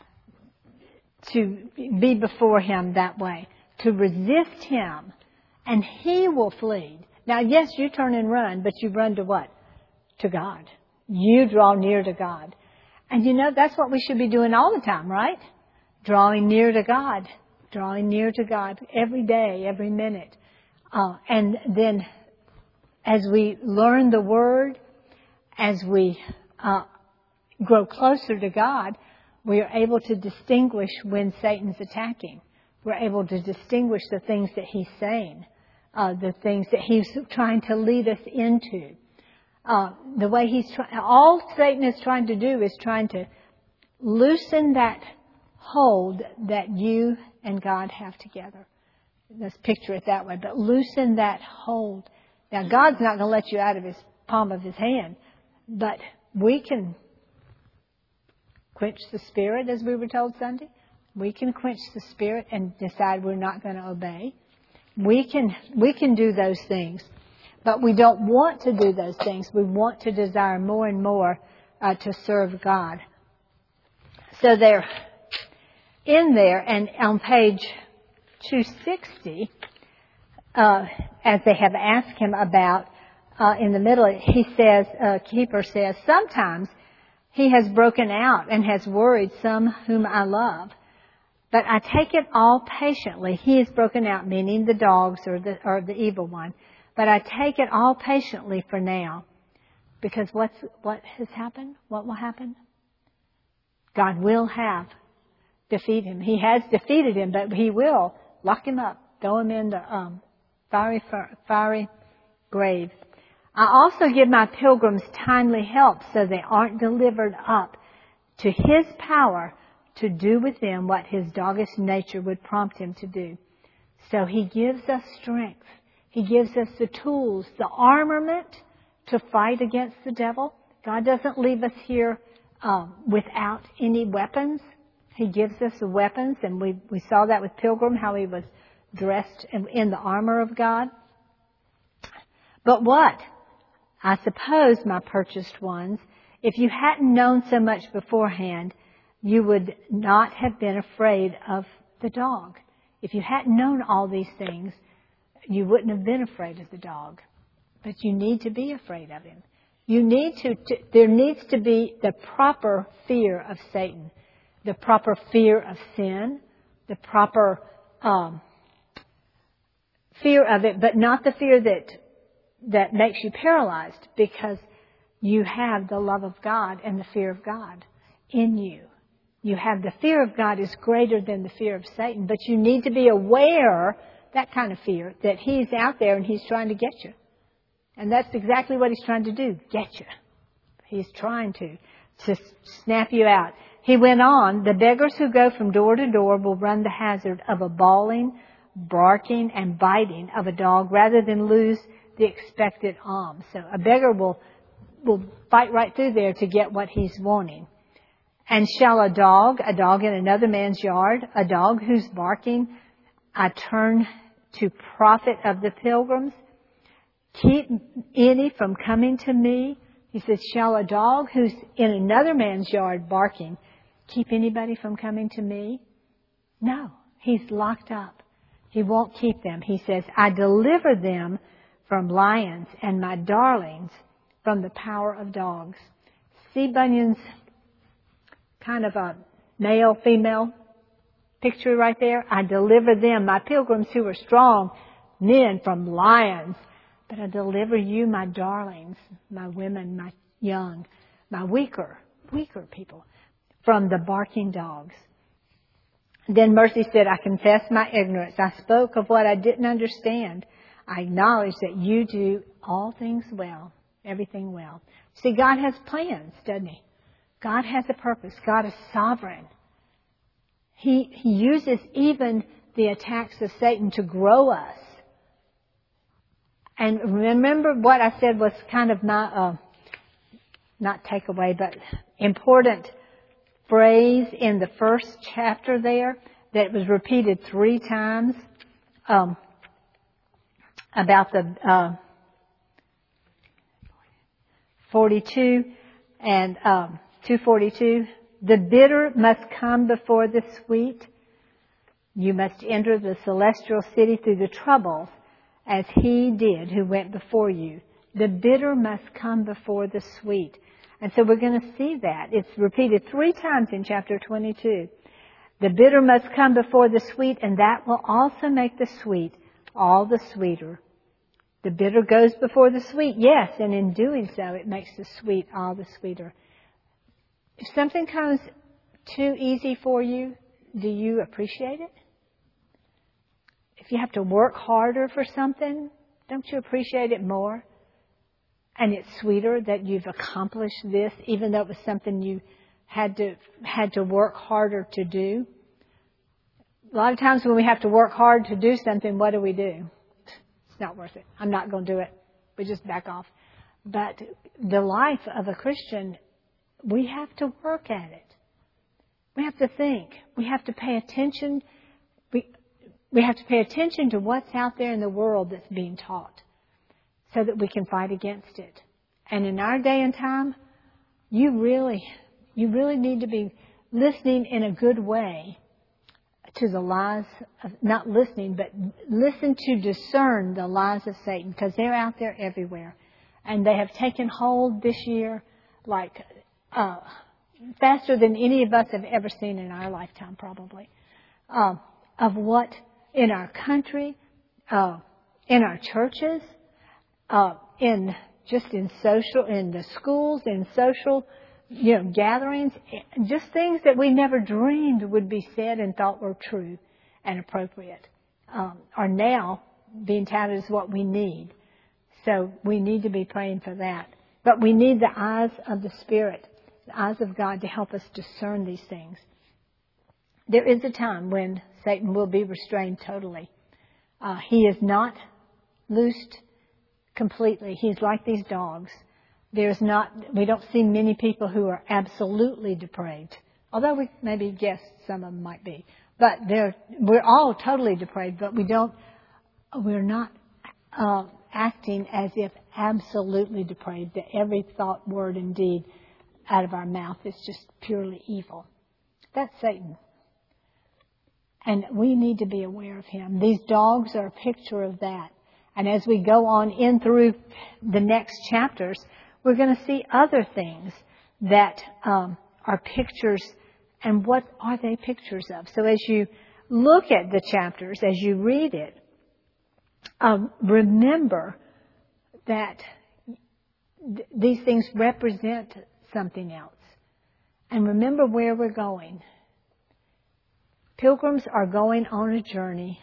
to be before Him that way, to resist Him, and He will flee. Now, yes, you turn and run, but you run to what? To God. You draw near to God. And you know, that's what we should be doing all the time, right? Drawing near to God, drawing near to God every day, every minute. Uh, and then as we learn the Word, as we uh, grow closer to God, we are able to distinguish when Satan's attacking. We're able to distinguish the things that he's saying, uh, the things that he's trying to lead us into. Uh, the way he's trying, all Satan is trying to do is trying to loosen that hold that you and God have together. Let's picture it that way. But loosen that hold. Now, God's not going to let you out of His palm of His hand. But we can quench the Spirit, as we were told Sunday. We can quench the Spirit and decide we're not going to obey. We can, we can do those things. But we don't want to do those things. We want to desire more and more uh, to serve God. So there... In there, and on page two sixty, uh, as they have asked him about, uh, in the middle, he says, uh, Keeper says, sometimes he has broken out and has worried some whom I love. But I take it all patiently. He has broken out, meaning the dogs or the, or the evil one. But I take it all patiently for now. Because what's, what has happened? What will happen? God will have defeat him. He has defeated him, but he will lock him up, throw him in the um, fiery, fiery grave. I also give my pilgrims timely help so they aren't delivered up to his power to do with them what his doggish nature would prompt him to do. So he gives us strength. He gives us the tools, the armament to fight against the devil. God doesn't leave us here um, without any weapons. He gives us the weapons, and we, we saw that with Pilgrim, how he was dressed in, in the armor of God. But what? I suppose, my purchased ones, if you hadn't known so much beforehand, you would not have been afraid of the dog. If you hadn't known all these things, you wouldn't have been afraid of the dog. But you need to be afraid of him. You need to, to there needs to be the proper fear of Satan. The proper fear of sin, the proper um, fear of it, but not the fear that that makes you paralyzed, because you have the love of God and the fear of God in you. You have the fear of God is greater than the fear of Satan, but you need to be aware, that kind of fear, that he's out there and he's trying to get you. And that's exactly what he's trying to do, get you. He's trying to, to snap you out. He went on, the beggars who go from door to door will run the hazard of a bawling, barking, and biting of a dog rather than lose the expected alms. So a beggar will, will fight right through there to get what he's wanting. And shall a dog, a dog in another man's yard, a dog who's barking, I turn to prophet of the pilgrims, keep any from coming to me? He says, shall a dog who's in another man's yard barking keep anybody from coming to me? No, he's locked up. He won't keep them. He says, I deliver them from lions and my darlings from the power of dogs. See Bunyan's kind of a male, female picture right there? I deliver them, my pilgrims who are strong men, from lions. But I deliver you, my darlings, my women, my young, my weaker, weaker people, from the barking dogs. Then Mercy said, I confess my ignorance. I spoke of what I didn't understand. I acknowledge that you do all things well, everything well. See, God has plans, doesn't He? God has a purpose. God is sovereign. He, he uses even the attacks of Satan to grow us. And remember what I said was kind of not, uh, not takeaway, but important phrase in the first chapter there that was repeated three times um, about the uh, forty-two and um, two forty-two. The bitter must come before the sweet. You must enter the celestial city through the troubles, as He did who went before you. The bitter must come before the sweet. And so we're going to see that. It's repeated three times in chapter twenty-two. The bitter must come before the sweet, and that will also make the sweet all the sweeter. The bitter goes before the sweet, yes, and in doing so, it makes the sweet all the sweeter. If something comes too easy for you, do you appreciate it? If you have to work harder for something, don't you appreciate it more? And it's sweeter that you've accomplished this, even though it was something you had to had to work harder to do. A lot of times when we have to work hard to do something, what do we do? It's not worth it. I'm not going to do it. We just back off. But the life of a Christian, we have to work at it. We have to think. We have to pay attention. We we have to pay attention to what's out there in the world that's being taught, so that we can fight against it. And in our day and time, you really, you really need to be listening in a good way to the lies of, not listening, but listen to discern the lies of Satan, because they're out there everywhere. And they have taken hold this year like uh, faster than any of us have ever seen in our lifetime, probably, uh, of what in our country, uh, in our churches, Uh, in just in social, in the schools, in social, you know, gatherings, just things that we never dreamed would be said and thought were true and appropriate, um, are now being touted as what we need. So we need to be praying for that. But we need the eyes of the Spirit, the eyes of God, to help us discern these things. There is a time when Satan will be restrained totally. Uh, he is not loosed completely. He's like these dogs. There's not, we don't see many people who are absolutely depraved. Although we maybe guess some of them might be. But they're, we're all totally depraved, but we don't, we're not uh, acting as if absolutely depraved, that every thought, word, and deed out of our mouth is just purely evil. That's Satan. And we need to be aware of him. These dogs are a picture of that. And as we go on in through the next chapters, we're going to see other things that um, are pictures. And what are they pictures of? So as you look at the chapters, as you read it, um, remember that th- these things represent something else. And remember where we're going. Pilgrims are going on a journey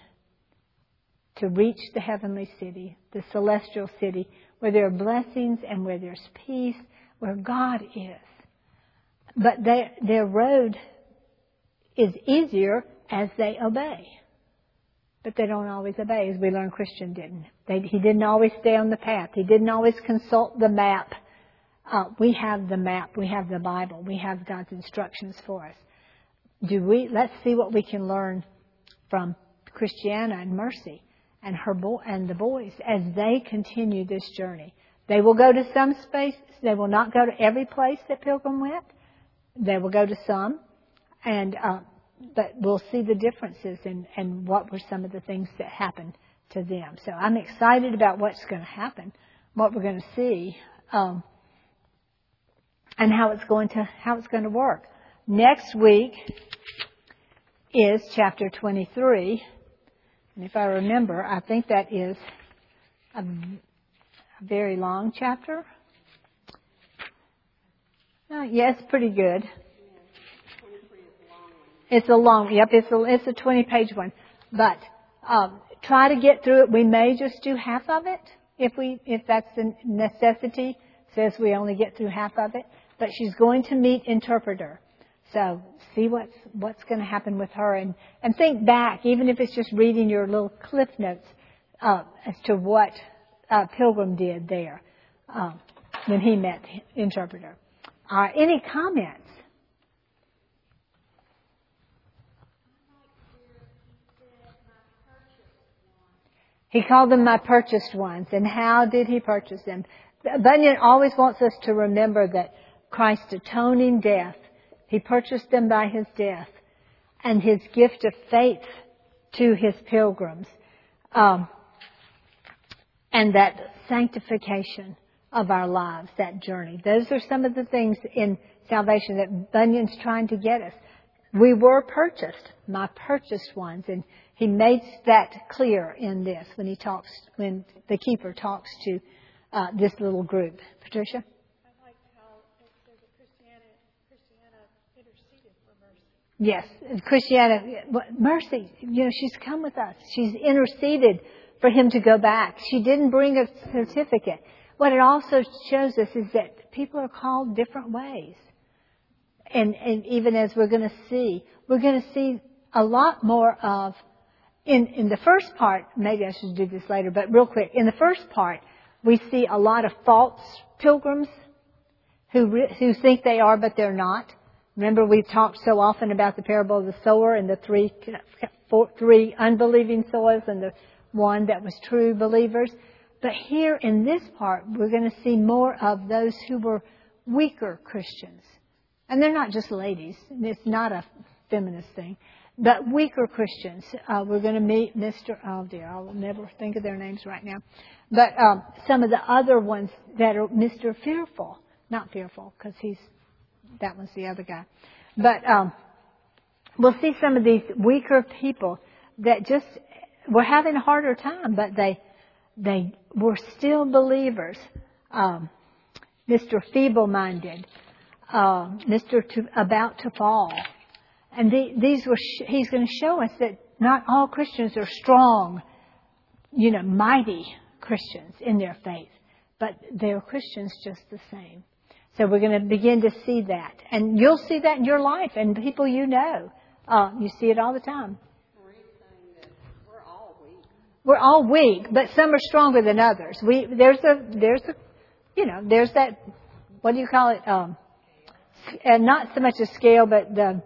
to reach the heavenly city, the celestial city, where there are blessings and where there's peace, where God is. But they, their road is easier as they obey. But they don't always obey, as we learned Christian didn't. They, he didn't always stay on the path. He didn't always consult the map. Uh, we have the map. We have the Bible. We have God's instructions for us. Do we? Let's see what we can learn from Christiana and Mercy and her bo- and the boys as they continue this journey. They will go to some spaces. They will not go to every place that Pilgrim went. They will go to some, and uh, but we'll see the differences and and what were some of the things that happened to them. So I'm excited about what's going to happen, what we're going to see, um, and how it's going to how it's going to work. Next week is chapter twenty-three. And if I remember, I think that is a, a very long chapter. Uh, yeah, it's pretty good. It's a long, yep, it's a, it's a twenty-page one. But um, try to get through it. We may just do half of it if we, if that's a necessity. Says we only get through half of it. But she's going to meet interpreter. So see what's, what's going to happen with her, and, and think back, even if it's just reading your little cliff notes, uh, as to what, uh, Pilgrim did there, uh, when he met the interpreter. Uh, any comments? He called them my purchased ones. And how did he purchase them? Bunyan always wants us to remember that Christ's atoning death, he purchased them by his death, and his gift of faith to his pilgrims, um, and that sanctification of our lives, that journey. Those are some of the things in salvation that Bunyan's trying to get us. We were purchased, my purchased ones, and he makes that clear in this when he talks, when the keeper talks to uh, this little group. Patricia? I like how it says that Christiana, Christiana interceded for mercy. Yes, Christiana, mercy, you know, she's come with us. She's interceded for him to go back. She didn't bring a certificate. What it also shows us is that people are called different ways. And, and even as we're going to see, we're going to see a lot more of, in, in the first part, maybe I should do this later, but real quick, in the first part, we see a lot of false pilgrims who, re, who think they are, but they're not. Remember, we've talked so often about the parable of the sower and the three, four, three unbelieving soils and the one that was true believers. But here in this part, we're going to see more of those who were weaker Christians. And they're not just ladies. It's not a feminist thing. But weaker Christians. Uh, we're going to meet Mister Oh dear, I'll never think of their names right now. But um, some of the other ones that are Mister Fearful. Not Fearful, because he's, that one's the other guy. But um, we'll see some of these weaker people that just were having a harder time, but they they were still believers. Um, Mister Feeble-minded. Uh, Mister To, about to fall. And the, these were, sh- he's going to show us that not all Christians are strong, you know, mighty Christians in their faith, but they're Christians just the same. So we're going to begin to see that. And you'll see that in your life and people you know. Uh, you see it all the time. Marie's saying that we're all weak. We're all weak, but some are stronger than others. We, there's a, there's a, you know, there's that, what do you call it? Um, and not so much a scale, but the,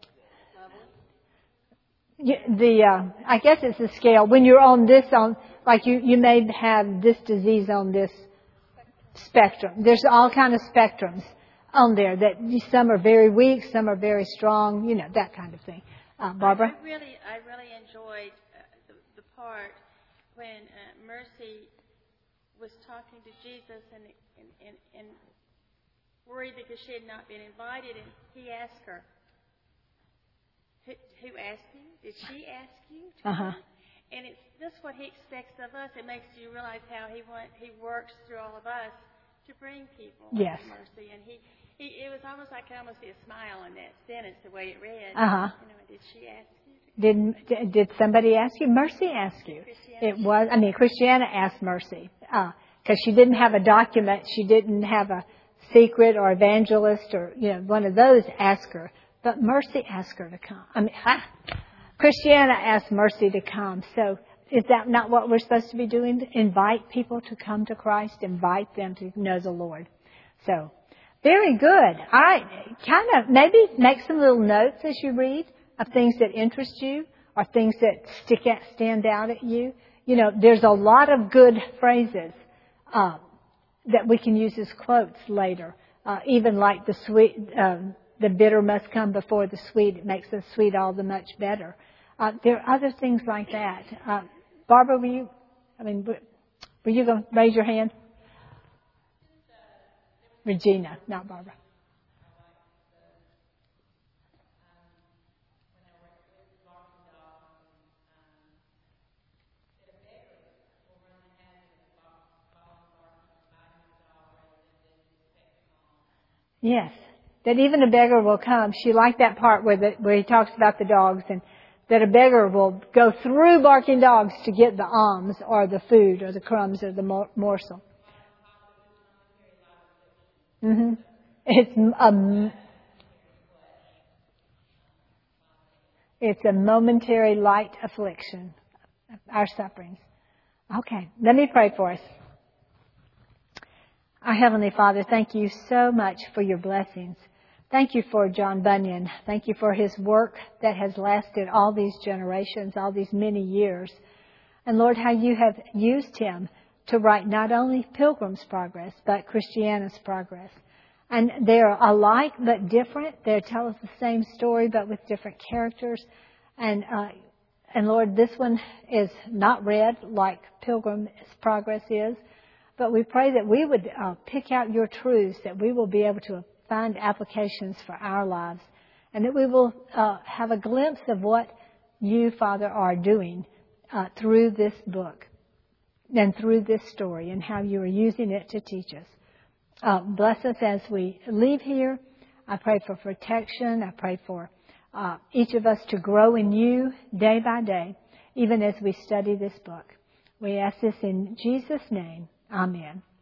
the, uh, I guess it's a scale. When you're on this, on, like you, you may have this disease on this spectrum. There's all kind of spectrums on there that some are very weak, some are very strong, you know, that kind of thing. Uh, Barbara? I really, I really enjoyed uh, the, the part when uh, Mercy was talking to Jesus and, and, and, and worried because she had not been invited, and he asked her, who, who asked you? Did she ask you? To Uh-huh. come? And it's that's what he expects of us. It makes you realize how he want, he works through all of us to bring people Yes. to mercy. And he, he, it was almost like I almost see a smile in that sentence, the way it read. Uh-huh. You know, did she ask you? Did did somebody ask you? Mercy asked you. Christiana. It was, I mean, Christiana asked Mercy, because uh, she didn't have a document. She didn't have a secret or evangelist or, you know, one of those ask her. But Mercy asked her to come. I mean, ah, Christiana asked Mercy to come. So is that not what we're supposed to be doing? Invite people to come to Christ. Invite them to know the Lord. So, very good. All right. Kind of maybe make some little notes as you read of things that interest you or things that stick out, stand out at you. You know, there's a lot of good phrases uh, that we can use as quotes later. Uh, even like the sweet, um, the bitter must come before the sweet. It makes the sweet all the much better. Uh, there are other things like that. Uh, Barbara, were you, I mean, were you going to raise your hand? Regina, not Barbara. Yes, that even a beggar will come. She liked that part where the, where he talks about the dogs and that a beggar will go through barking dogs to get the alms or the food or the crumbs or the morsel. Mm-hmm. It's a, it's a momentary light affliction, our sufferings. Okay, let me pray for us. Our Heavenly Father, thank you so much for your blessings. Thank you for John Bunyan. Thank you for his work that has lasted all these generations, all these many years. And Lord, how you have used him to write not only Pilgrim's Progress, but Christiana's Progress. And they're alike but different. They tell us the same story but with different characters. And uh, and Lord, this one is not read like Pilgrim's Progress is. But we pray that we would uh, pick out your truths, that we will be able to find applications for our lives, and that we will uh, have a glimpse of what you, Father, are doing uh, through this book and through this story and how you are using it to teach us. Uh, bless us as we leave here. I pray for protection. I pray for uh, each of us to grow in you day by day, even as we study this book. We ask this in Jesus' name. Amen.